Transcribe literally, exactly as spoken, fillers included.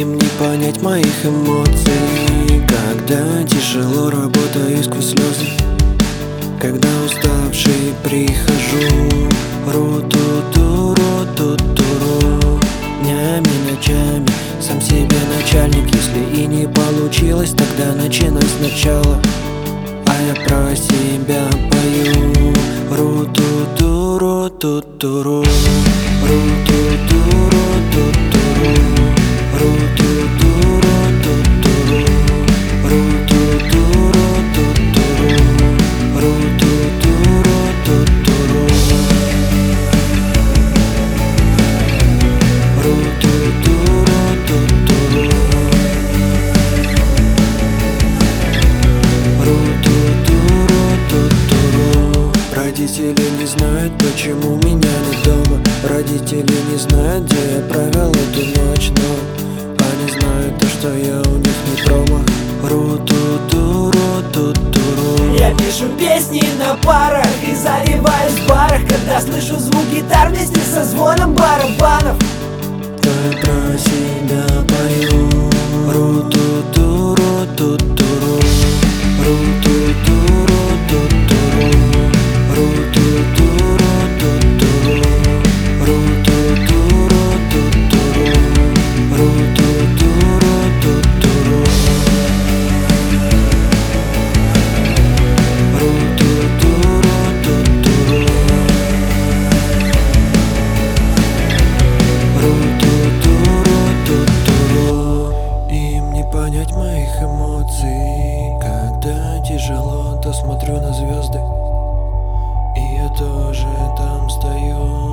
Им не понять моих эмоций, когда тяжело работаю сквозь слезы, когда уставший прихожу. Ру-ту-ту, ру-ту-ту-ру. Днями, ночами, сам себе начальник. Если и не получилось, тогда начинай сначала. А я про себя пою. Ру-ту-ту, ру-ту-ту-ру. Ру-ту-ту, ру-ту-ту-ру. Ру-ту-ту, ру-ту-ту-ру. Ру-ту-ту, ру-ту-ту-ру. Ру-ту-ту, ру-ту-ту-ру. Ру-ту-ту, ру-ту-ту-ру. Ру-ту-ту, ру-ту-ту-ру. Родители не знают, почему меня нет дома. Родители не знают, где я провел эту ночь, но они знают то, что я у них не промах. Ру-ту-ту, ру-ту-ту-ру. Я пишу песни на парах и заливаюсь в барах, когда слышу звук гитар вместе со звоном барабанов. Я про себя пою. Ру-ту-ту, ру-ту-ту-ру. Ру-ту-ту, ру-ту-ту-ру. Ру-ту-ту, ру-ту-ту-ру. Ру-ту-ту, ру-ту-ту-ру. Ру-ту-ту, ру-ту-ту-ру. Ру-ту-ту, ру-ту-ту-ру. Ру-ту-ту, ру-ту-ту-ру. Им не понять моих эмоций, когда тяжело, то смотрю на звезды, и я тоже там стою.